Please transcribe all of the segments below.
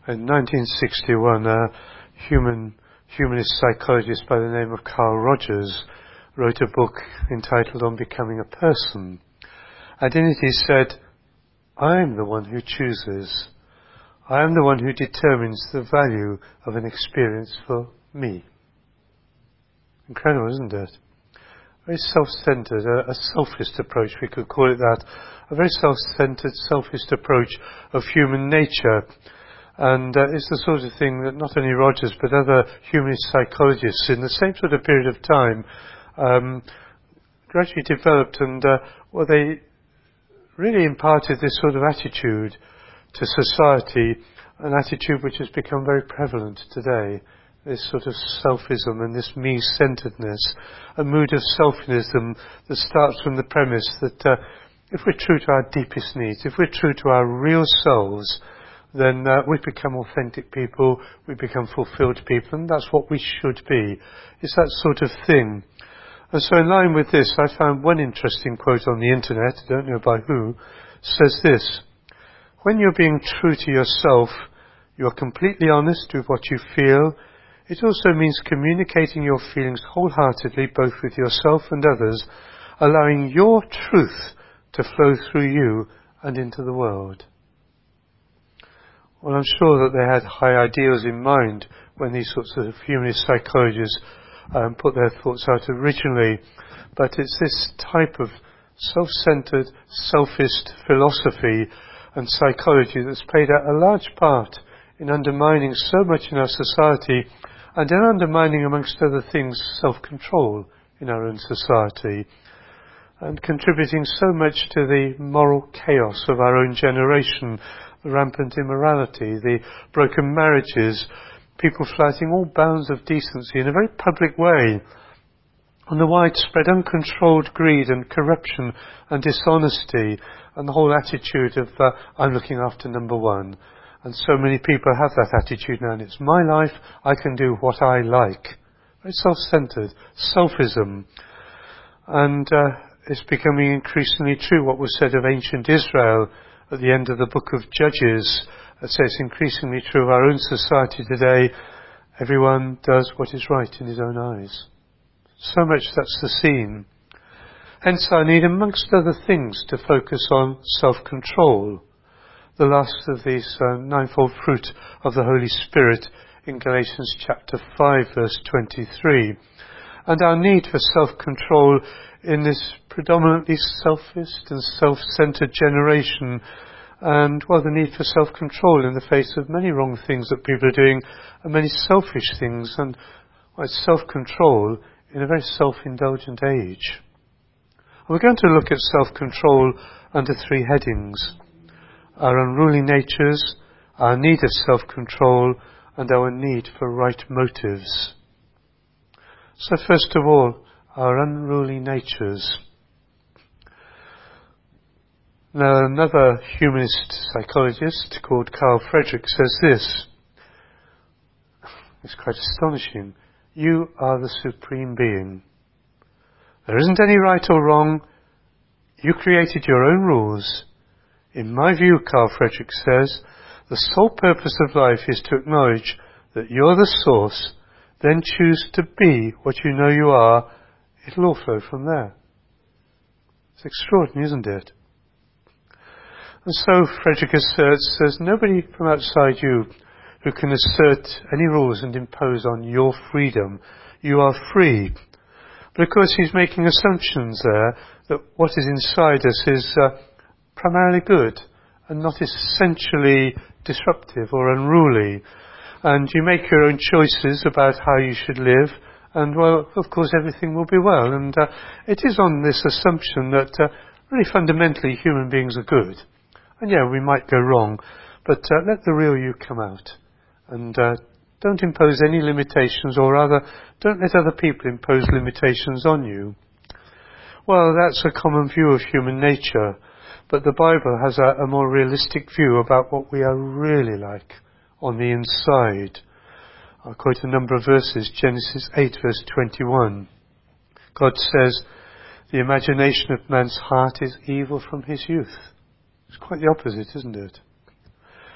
In 1961, a humanist psychologist by the name of Carl Rogers wrote a book entitled On Becoming a Person. And in it he said, I am the one who chooses. I am the one who determines the value of an experience for me. Incredible, isn't it? Very self-centered, a selfist approach, we could call it that. A very self-centered, selfist approach of human nature. And it's the sort of thing that not only Rogers but other humanist psychologists in the same sort of period of time gradually developed, and they really imparted this sort of attitude to society, an attitude which has become very prevalent today. This sort of selfism and this me-centeredness, a mood of selfism that starts from the premise that if we're true to our deepest needs, if we're true to our real selves, then we become authentic people, we become fulfilled people, and that's what we should be. It's that sort of thing. And so in line with this, I found one interesting quote on the internet, I don't know by who, says this: when you're being true to yourself, you're completely honest with what you feel. It also means communicating your feelings wholeheartedly, both with yourself and others, allowing your truth to flow through you and into the world. Well, I'm sure that they had high ideals in mind when these sorts of humanist psychologists put their thoughts out originally, but it's this type of self-centered, selfist philosophy and psychology that's played a large part in undermining so much in our society, and in undermining, amongst other things, self-control in our own society, and contributing so much to the moral chaos of our own generation, the rampant immorality, the broken marriages, people flouting all bounds of decency in a very public way, and the widespread uncontrolled greed and corruption and dishonesty, and the whole attitude of I'm looking after number one. And so many people have that attitude now, and it's my life, I can do what I like. Very self-centered, selfism. And it's becoming increasingly true what was said of ancient Israel at the end of the book of Judges. It says increasingly true of our own society today. Everyone does what is right in his own eyes. So much that's the scene. Hence I need, amongst other things, to focus on self-control, the last of these ninefold fruit of the Holy Spirit in Galatians chapter 5 verse 23. And our need for self-control in this predominantly selfist and self-centered generation, and the need for self-control in the face of many wrong things that people are doing, and many selfish things, and self-control in a very self-indulgent age. And we're going to look at self-control under three headings: our unruly natures, our need of self-control, and our need for right motives. So first of all, our unruly natures. Now, another humanist psychologist called Carl Frederick says this. It's quite astonishing. You are the supreme being. There isn't any right or wrong. You created your own rules. In my view, Carl Frederick says, the sole purpose of life is to acknowledge that you're the source, then choose to be what you know you are. It'll all flow from there. It's extraordinary, isn't it? And so Frederick asserts there's nobody from outside you who can assert any rules and impose on your freedom. You are free. But of course he's making assumptions there that what is inside us is primarily good and not essentially disruptive or unruly. And you make your own choices about how you should live, and of course everything will be well. And it is on this assumption that really fundamentally human beings are good. And we might go wrong, but let the real you come out. And don't impose any limitations, or rather, don't let other people impose limitations on you. Well, that's a common view of human nature, but the Bible has a more realistic view about what we are really like on the inside. I'll quote a number of verses. Genesis 8 verse 21. God says, the imagination of man's heart is evil from his youth. It's quite the opposite, isn't it?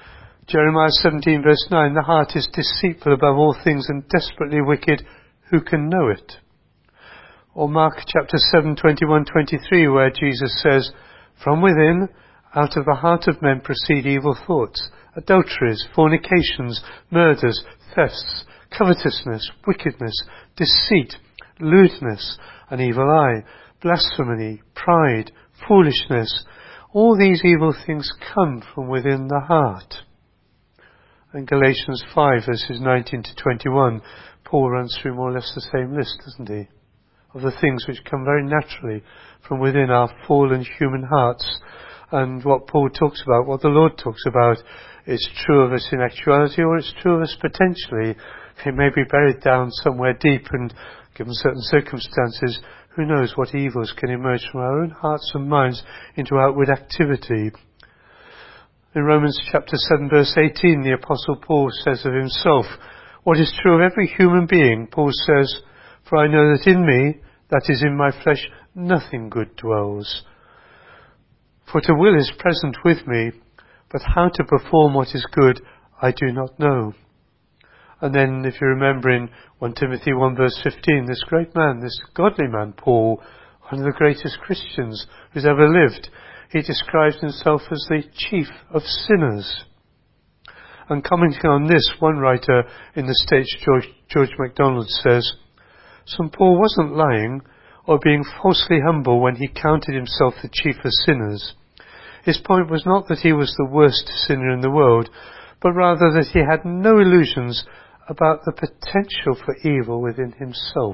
Jeremiah 17 verse 9, the heart is deceitful above all things and desperately wicked. Who can know it? Or Mark chapter 7, 21-23, where Jesus says, from within, out of the heart of men proceed evil thoughts, adulteries, fornications, murders, thefts, covetousness, wickedness, deceit, lewdness, an evil eye, blasphemy, pride, foolishness. All these evil things come from within the heart. In Galatians 5 verses 19-21, Paul runs through more or less the same list, doesn't he? Of the things which come very naturally from within our fallen human hearts. And what Paul talks about, what the Lord talks about, is true of us in actuality, or it's true of us potentially. It may be buried down somewhere deep, and given certain circumstances, who knows what evils can emerge from our own hearts and minds into outward activity. In Romans chapter 7 verse 18, the Apostle Paul says of himself, what is true of every human being, Paul says, for I know that in me, that is in my flesh, nothing good dwells. For to will is present with me, but how to perform what is good I do not know. And then if you remember in 1 Timothy 1 verse 15, this great man, this godly man, Paul, one of the greatest Christians who's ever lived, he describes himself as the chief of sinners. And commenting on this, one writer in the States, George MacDonald, says, St. Paul wasn't lying or being falsely humble when he counted himself the chief of sinners. His point was not that he was the worst sinner in the world, but rather that he had no illusions about the potential for evil within himself.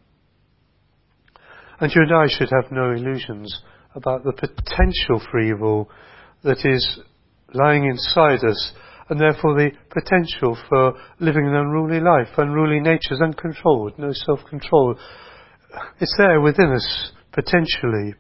And you and I should have no illusions about the potential for evil that is lying inside us, and therefore the potential for living an unruly life, unruly natures, uncontrolled, no self-control. It's there within us, potentially.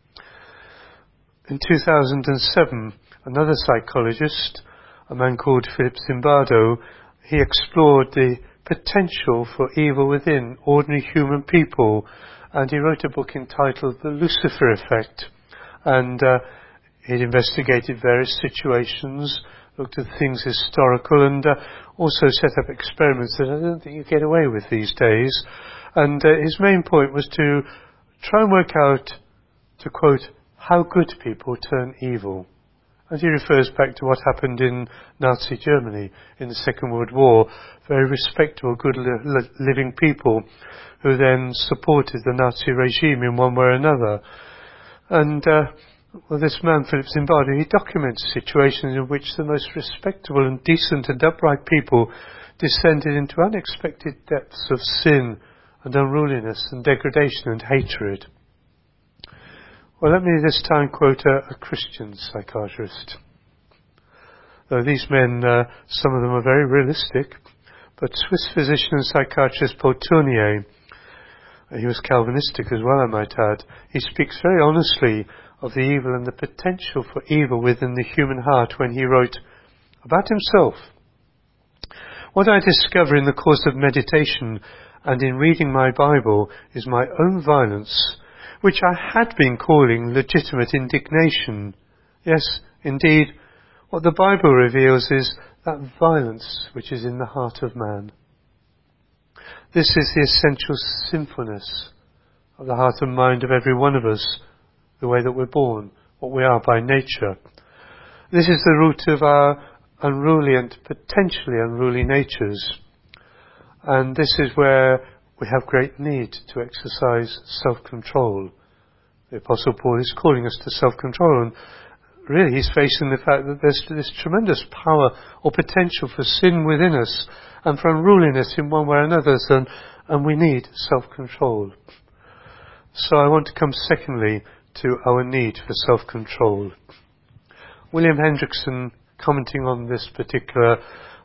In 2007, another psychologist, a man called Philip Zimbardo, he explored the potential for evil within ordinary human people, and he wrote a book entitled The Lucifer Effect. And he'd investigated various situations, looked at things historical, and also set up experiments that I don't think you get away with these days. And his main point was to try and work out, to quote, how good people turn evil. And he refers back to what happened in Nazi Germany in the Second World War. Very respectable, good living people who then supported the Nazi regime in one way or another. And well, this man, Philip Zimbardo, he documents situations in which the most respectable and decent and upright people descended into unexpected depths of sin and unruliness and degradation and hatred. Well, let me this time quote a Christian psychiatrist. Though these men, some of them are very realistic, but Swiss physician and psychiatrist Paul Tournier, he was Calvinistic as well, I might add, he speaks very honestly of the evil and the potential for evil within the human heart when he wrote about himself. What I discover in the course of meditation and in reading my Bible is my own violence, which I had been calling legitimate indignation. Yes, indeed, what the Bible reveals is that violence which is in the heart of man. This is the essential sinfulness of the heart and mind of every one of us, the way that we're born, what we are by nature. This is the root of our unruly and potentially unruly natures. And this is where we have great need to exercise self-control. The Apostle Paul is calling us to self-control, and really he's facing the fact that there's this tremendous power or potential for sin within us and for unruliness in one way or another, and we need self-control. So I want to come secondly to our need for self-control. William Hendrickson, commenting on this particular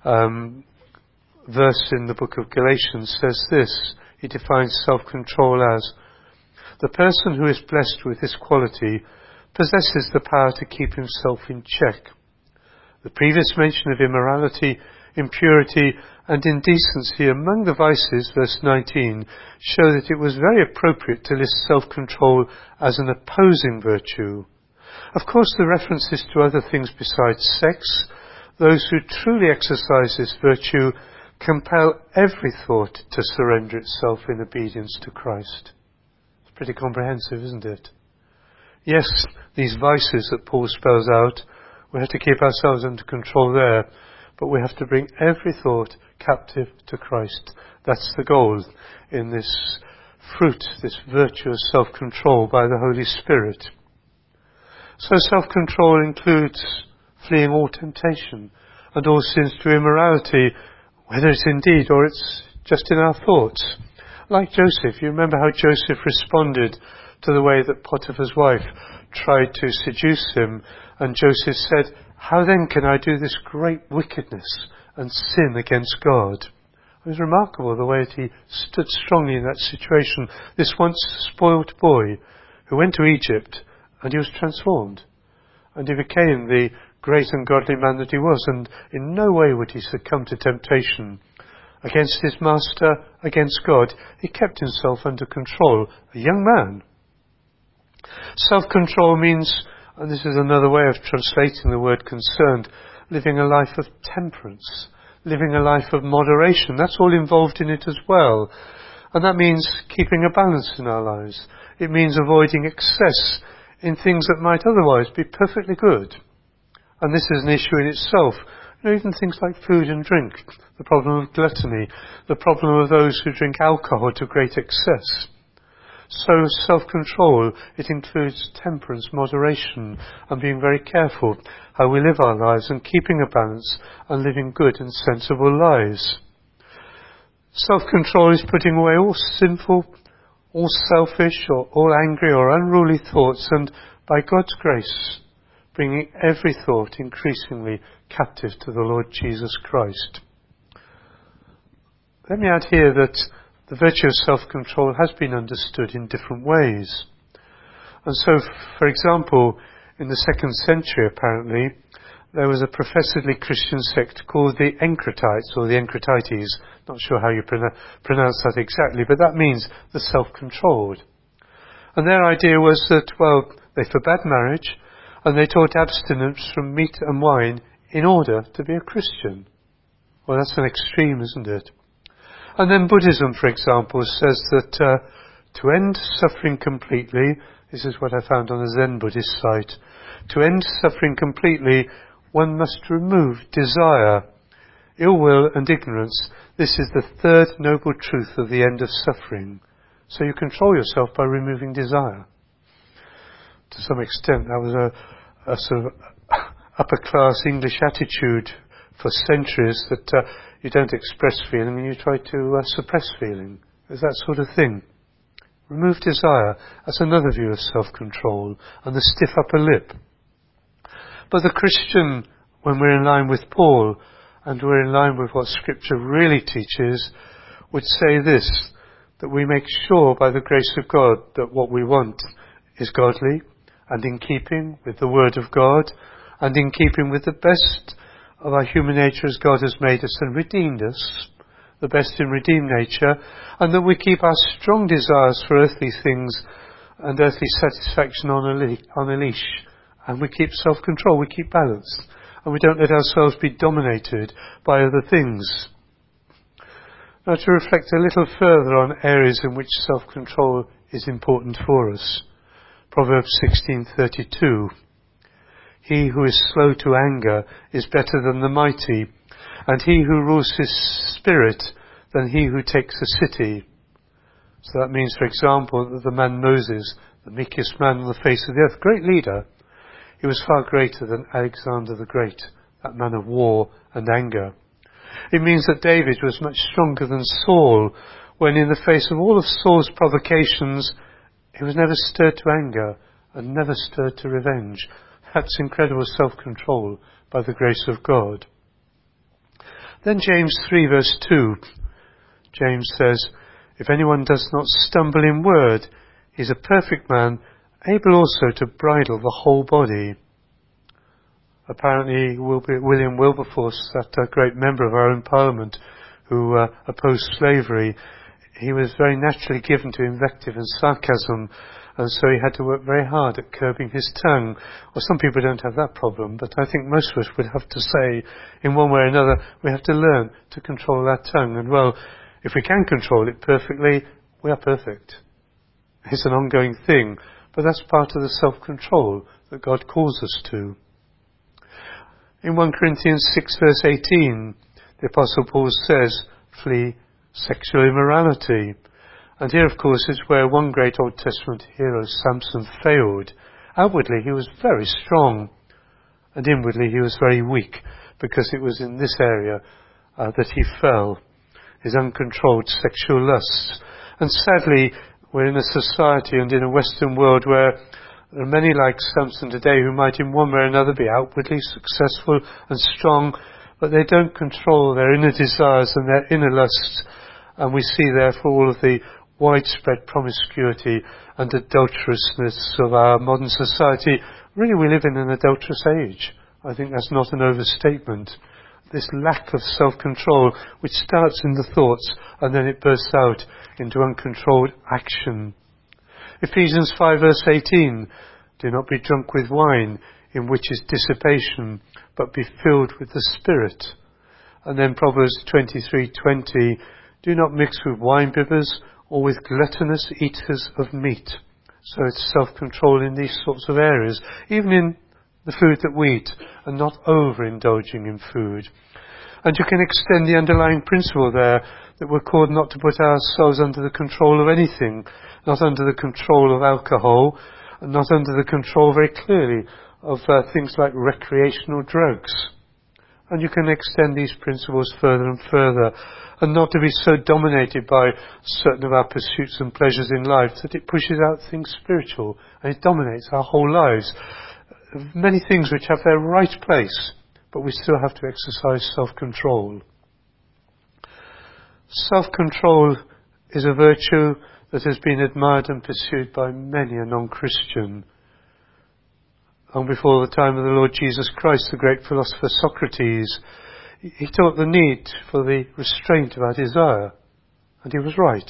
verse in the book of Galatians, says this. He defines self-control as the person who is blessed with this quality possesses the power to keep himself in check. The previous mention of immorality, impurity and indecency among the vices, verse 19, show that it was very appropriate to list self-control as an opposing virtue. Of course, the references to other things besides sex, Those who truly exercise this virtue compel every thought to surrender itself in obedience to Christ. It's pretty comprehensive, isn't it? Yes, these vices that Paul spells out, we have to keep ourselves under control there, but we have to bring every thought captive to Christ. That's the goal in this fruit, this virtue of self-control by the Holy Spirit. So self-control includes fleeing all temptation and all sins to immorality, whether it's indeed or it's just in our thoughts. Like Joseph, you remember how Joseph responded to the way that Potiphar's wife tried to seduce him, and Joseph said, "How then can I do this great wickedness and sin against God?" It was remarkable the way that he stood strongly in that situation. This once spoilt boy who went to Egypt, and he was transformed, and he became the great and godly man that he was, and in no way would he succumb to temptation. Against his master, against God, he kept himself under control, a young man. Self-control means, and this is another way of translating the word concerned, living a life of temperance, living a life of moderation. That's all involved in it as well. And that means keeping a balance in our lives. It means avoiding excess in things that might otherwise be perfectly good. And this is an issue in itself. Even things like food and drink, the problem of gluttony, the problem of those who drink alcohol to great excess. So self-control, it includes temperance, moderation, and being very careful how we live our lives and keeping a balance and living good and sensible lives. Self-control is putting away all sinful, all selfish, or all angry or unruly thoughts, and by God's grace, bringing every thought increasingly captive to the Lord Jesus Christ. Let me add here that the virtue of self-control has been understood in different ways. And so, for example, in the 2nd century apparently, there was a professedly Christian sect called the Encratites, or the Encratites. Not sure how you pronounce that exactly, but that means the self-controlled. And their idea was that, well, they forbade marriage, and they taught abstinence from meat and wine in order to be a Christian. Well, that's an extreme, isn't it? And then Buddhism, for example, says that to end suffering completely, this is what I found on the Zen Buddhist site, to end suffering completely, one must remove desire, ill will and ignorance. This is the third noble truth of the end of suffering. So you control yourself by removing desire. To some extent, that was a sort of upper-class English attitude for centuries, that you don't express feeling and you try to suppress feeling. There's that sort of thing. Remove desire. That's another view of self-control, and the stiff upper lip. But the Christian, when we're in line with Paul, and we're in line with what Scripture really teaches, would say this, that we make sure by the grace of God that what we want is godly, and in keeping with the Word of God, and in keeping with the best of our human nature as God has made us and redeemed us, the best in redeemed nature, and that we keep our strong desires for earthly things and earthly satisfaction on a leash, and we keep self-control, we keep balance, and we don't let ourselves be dominated by other things. Now, to reflect a little further on areas in which self-control is important for us. Proverbs 16:32. He who is slow to anger is better than the mighty, and he who rules his spirit than he who takes a city. So that means, for example, that the man Moses, the meekest man on the face of the earth, great leader, he was far greater than Alexander the Great, that man of war and anger. It means that David was much stronger than Saul, when in the face of all of Saul's provocations, he was never stirred to anger and never stirred to revenge. That's incredible self-control by the grace of God. Then James 3 verse 2. James says, if anyone does not stumble in word, he is a perfect man, able also to bridle the whole body. Apparently William Wilberforce, that great member of our own Parliament who opposed slavery, he was very naturally given to invective and sarcasm, and so he had to work very hard at curbing his tongue. Well, some people don't have that problem, but I think most of us would have to say, in one way or another, we have to learn to control our tongue. And well, if we can control it perfectly, we are perfect. It's an ongoing thing, but that's part of the self-control that God calls us to. In 1 Corinthians 6 verse 18, the Apostle Paul says, flee sexual immorality. And here, of course, is where one great Old Testament hero, Samson, failed. Outwardly, he was very strong, and inwardly, he was very weak, because it was in this area that he fell, his uncontrolled sexual lusts. And sadly, we're in a society and in a Western world where there are many like Samson today who might in one way or another be outwardly successful and strong, but they don't control their inner desires and their inner lusts. And we see therefore all of the widespread promiscuity and adulterousness of our modern society. Really, we live in an adulterous age. I think that's not an overstatement. This lack of self-control, which starts in the thoughts and then it bursts out into uncontrolled action. Ephesians 5 verse 18, do not be drunk with wine, in which is dissipation, but be filled with the Spirit. And then Proverbs 23:20, do not mix with wine-bibbers or with gluttonous eaters of meat. So it's self-control in these sorts of areas, even in the food that we eat, and not overindulging in food. And you can extend the underlying principle there, that we're called not to put ourselves under the control of anything, not under the control of alcohol, and not under the control, very clearly, of things like recreational drugs. And you can extend these principles further and further, and not to be so dominated by certain of our pursuits and pleasures in life that it pushes out things spiritual, and it dominates our whole lives. Many things which have their right place, but we still have to exercise self-control. Self-control is a virtue that has been admired and pursued by many a non-Christian. Long before the time of the Lord Jesus Christ, the great philosopher Socrates, he taught the need for the restraint of our desire, and he was right.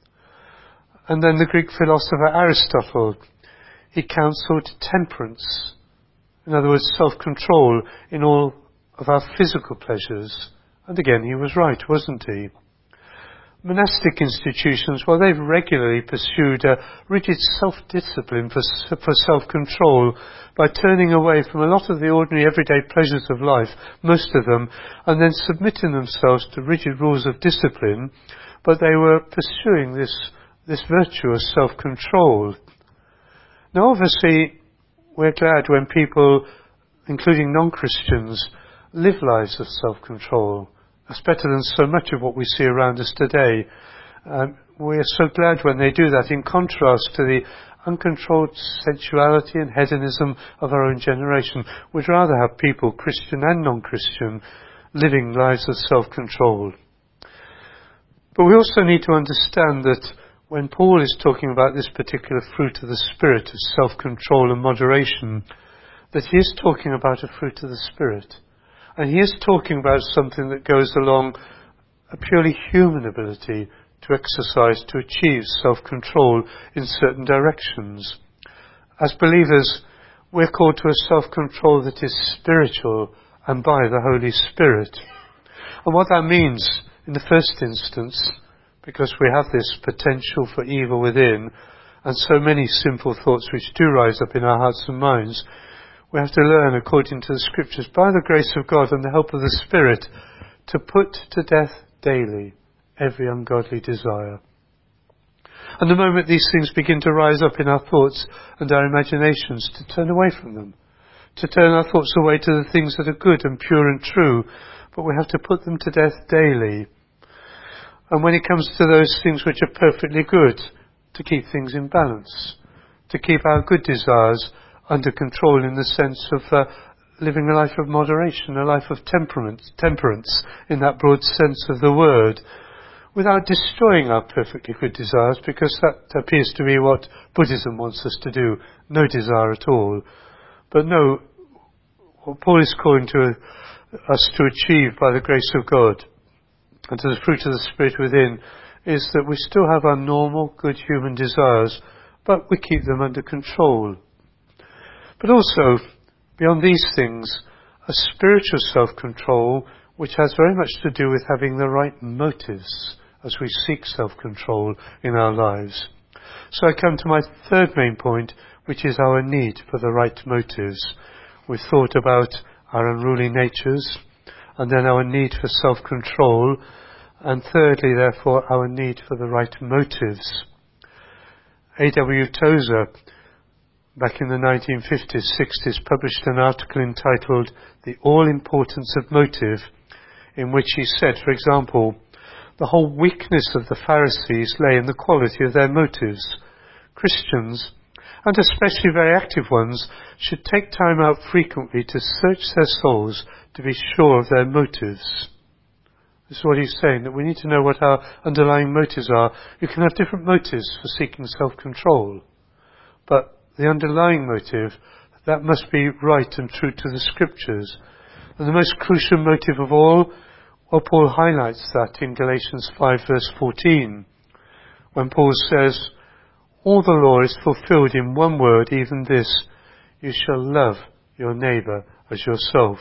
And then the Greek philosopher Aristotle, he counselled temperance, in other words, self-control in all of our physical pleasures. And again, he was right, wasn't he? Monastic institutions, well, they've regularly pursued a rigid self-discipline for self-control by turning away from a lot of the ordinary everyday pleasures of life, most of them, and then submitting themselves to rigid rules of discipline, but they were pursuing this virtue of self-control. Now, obviously, we're glad when people, including non-Christians, live lives of self-control. That's better than so much of what we see around us today. We are so glad when they do that, in contrast to the uncontrolled sensuality and hedonism of our own generation. We'd rather have people, Christian and non-Christian, living lives of self-control. But we also need to understand that when Paul is talking about this particular fruit of the Spirit, of self-control and moderation, that he is talking about a fruit of the Spirit. And he is talking about something that goes along a purely human ability to exercise, to achieve self-control in certain directions. As believers, we're called to a self-control that is spiritual and by the Holy Spirit. And what that means, in the first instance, because we have this potential for evil within, and so many sinful thoughts which do rise up in our hearts and minds, we have to learn, according to the Scriptures, by the grace of God and the help of the Spirit, to put to death daily every ungodly desire. And the moment these things begin to rise up in our thoughts and our imaginations, to turn away from them, to turn our thoughts away to the things that are good and pure and true, but we have to put them to death daily. And when it comes to those things which are perfectly good, to keep things in balance, to keep our good desires under control in the sense of living a life of moderation, a life of temperance in that broad sense of the word, without destroying our perfectly good desires, because that appears to be what Buddhism wants us to do, no desire at all. But no, what Paul is calling to us to achieve by the grace of God, and to the fruit of the Spirit within, is that we still have our normal, good human desires, but we keep them under control. But also, beyond these things, a spiritual self-control which has very much to do with having the right motives as we seek self-control in our lives. So I come to my third main point, which is our need for the right motives. We've thought about our unruly natures, and then our need for self-control, and thirdly, therefore, our need for the right motives. A.W. Tozer, back in the 1950s, 60s, published an article entitled The All-Importance of Motive, in which he said, for example, the whole weakness of the Pharisees lay in the quality of their motives. Christians, and especially very active ones, should take time out frequently to search their souls to be sure of their motives. This is what he's saying, that we need to know what our underlying motives are. You can have different motives for seeking self-control, but the underlying motive, that must be right and true to the Scriptures. And the most crucial motive of all, well, Paul highlights that in Galatians 5 verse 14, when Paul says, all the law is fulfilled in one word, even this, you shall love your neighbour as yourself.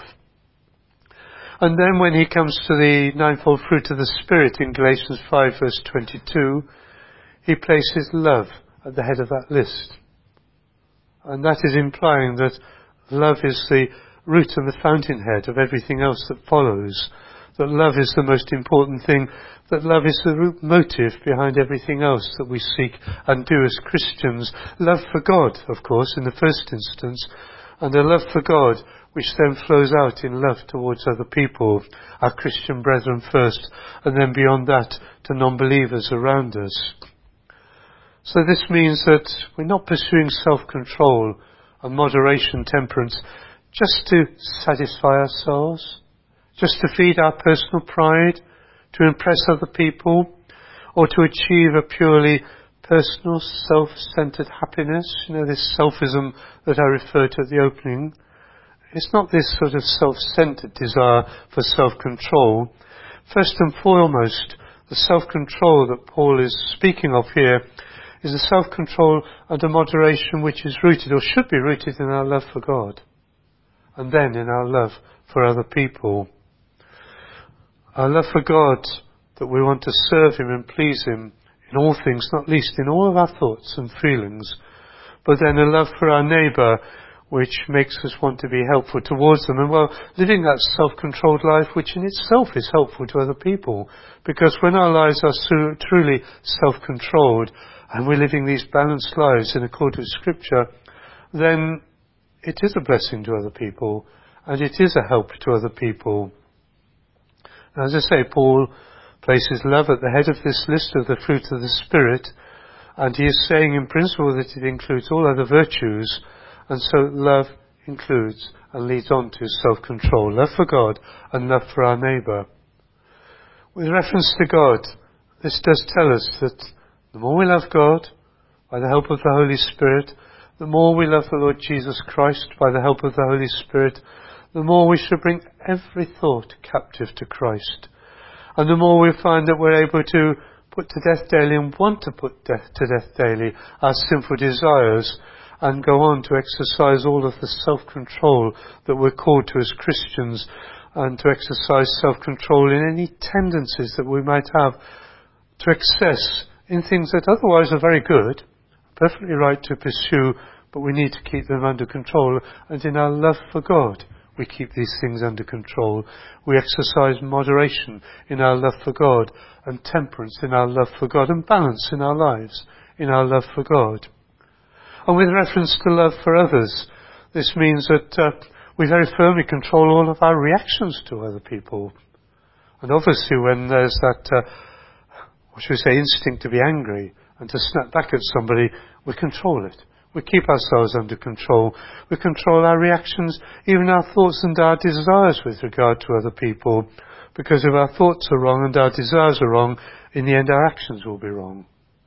And then when he comes to the ninefold fruit of the Spirit in Galatians 5 verse 22, he places love at the head of that list. And that is implying that love is the root and the fountainhead of everything else that follows. That love is the most important thing. That love is the root motive behind everything else that we seek and do as Christians. Love for God, of course, in the first instance. And a love for God which then flows out in love towards other people, our Christian brethren first, and then beyond that to non-believers around us. So this means that we're not pursuing self-control and moderation, temperance, just to satisfy ourselves, just to feed our personal pride, to impress other people, or to achieve a purely personal, self-centered happiness. You know, this selfism that I referred to at the opening. It's not this sort of self-centered desire for self-control. First and foremost, the self-control that Paul is speaking of here is a self-control and a moderation which is rooted, or should be rooted, in our love for God, and then in our love for other people. Our love for God, that we want to serve Him and please Him in all things, not least in all of our thoughts and feelings, but then a love for our neighbour, which makes us want to be helpful towards them, and living that self-controlled life which in itself is helpful to other people, because when our lives are truly self-controlled and we're living these balanced lives in accord with Scripture, then it is a blessing to other people, and it is a help to other people. And as I say, Paul places love at the head of this list of the fruit of the Spirit, and he is saying in principle that it includes all other virtues, and so love includes and leads on to self-control, love for God and love for our neighbour. With reference to God, this does tell us that the more we love God, by the help of the Holy Spirit, the more we love the Lord Jesus Christ by the help of the Holy Spirit, the more we should bring every thought captive to Christ. And the more we find that we're able to put to death daily and want to put to death daily our sinful desires, and go on to exercise all of the self-control that we're called to as Christians, and to exercise self-control in any tendencies that we might have to excess in things that otherwise are very good, perfectly right to pursue, but we need to keep them under control. And in our love for God, we keep these things under control. We exercise moderation in our love for God, and temperance in our love for God, and balance in our lives in our love for God. And with reference to love for others, this means that we very firmly control all of our reactions to other people. And obviously when there's that, what should we say, instinct to be angry and to snap back at somebody, we control it. We keep ourselves under control. We control our reactions, even our thoughts and our desires with regard to other people. Because if our thoughts are wrong and our desires are wrong, in the end our actions will be wrong.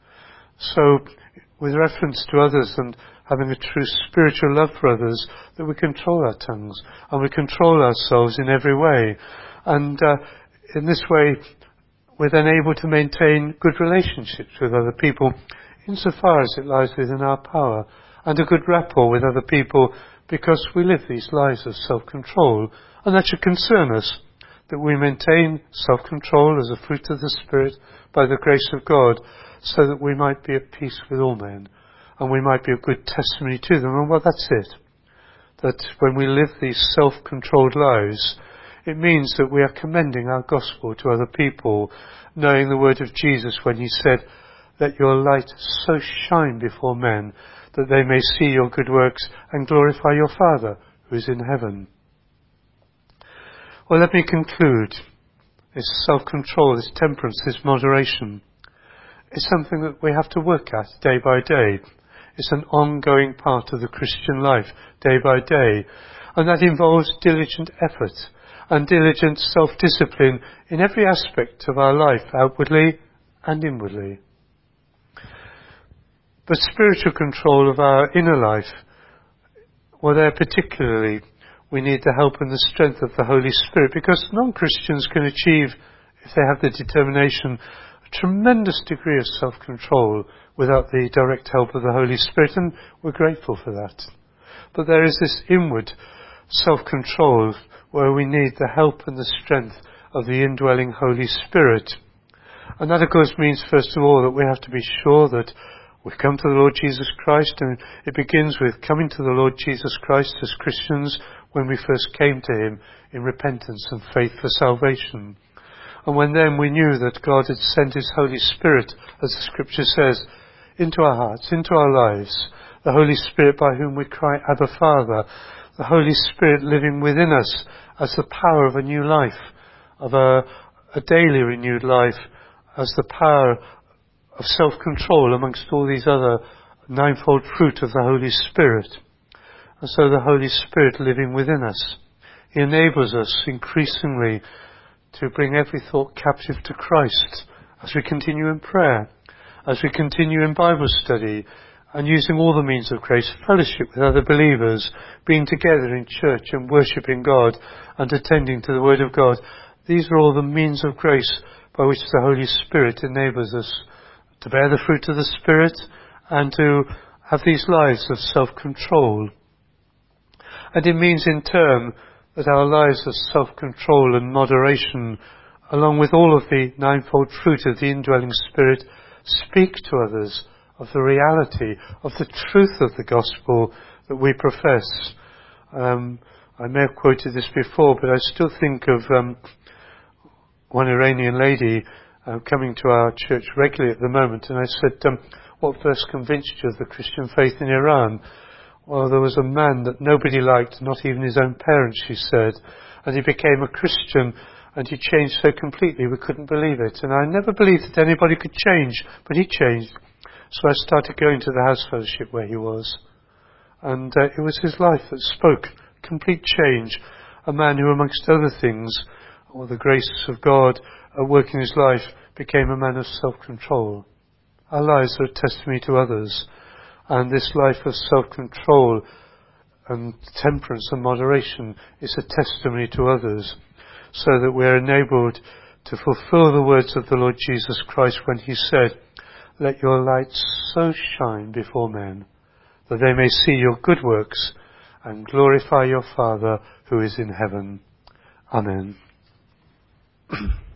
So, with reference to others and having a true spiritual love for others, that we control our tongues and we control ourselves in every way. And in this way, we're then able to maintain good relationships with other people insofar as it lies within our power, and a good rapport with other people, because we live these lives of self-control, and that should concern us, that we maintain self-control as a fruit of the Spirit by the grace of God, so that we might be at peace with all men, and we might be a good testimony to them. And well, that's it. That when we live these self-controlled lives, it means that we are commending our gospel to other people, knowing the word of Jesus when he said, "Let your light so shine before men, that they may see your good works and glorify your Father who is in heaven." Well, let me conclude. This self-control, this temperance, this moderation is something that we have to work at day by day. It's an ongoing part of the Christian life, day by day. And that involves diligent effort and diligent self-discipline in every aspect of our life, outwardly and inwardly. But spiritual control of our inner life, well, there particularly we need the help and the strength of the Holy Spirit, because non-Christians can achieve, if they have the determination, a tremendous degree of self-control without the direct help of the Holy Spirit, and we're grateful for that. But there is this inward self-control where we need the help and the strength of the indwelling Holy Spirit. And that, of course, means, first of all, that we have to be sure that we've come to the Lord Jesus Christ, and it begins with coming to the Lord Jesus Christ as Christians when we first came to him in repentance and faith for salvation. And when then we knew that God had sent his Holy Spirit, as the Scripture says, into our hearts, into our lives, the Holy Spirit by whom we cry, Abba, Father, the Holy Spirit living within us as the power of a new life, of a daily renewed life, as the power of self-control amongst all these other ninefold fruit of the Holy Spirit. And so the Holy Spirit living within us, he enables us increasingly to bring every thought captive to Christ as we continue in prayer, as we continue in Bible study, and using all the means of grace, fellowship with other believers, being together in church and worshipping God and attending to the Word of God. These are all the means of grace by which the Holy Spirit enables us to bear the fruit of the Spirit and to have these lives of self-control. And it means in turn that our lives of self-control and moderation, along with all of the ninefold fruit of the indwelling Spirit, speak to others of the reality, of the truth of the gospel that we profess. I may have quoted this before, but I still think of one Iranian lady coming to our church regularly at the moment, and I said, what first convinced you of the Christian faith in Iran? Well, there was a man that nobody liked, not even his own parents, she said, and he became a Christian, and he changed so completely we couldn't believe it. And I never believed that anybody could change, but he changed. So I started going to the house fellowship where he was, and it was his life that spoke complete change. A man who, amongst other things, or the grace of God at work in his life, became a man of self-control. Our lives are a testimony to others, and this life of self-control and temperance and moderation is a testimony to others, so that we are enabled to fulfill the words of the Lord Jesus Christ when he said, "Let your light so shine before men, that they may see your good works and glorify your Father who is in heaven." Amen.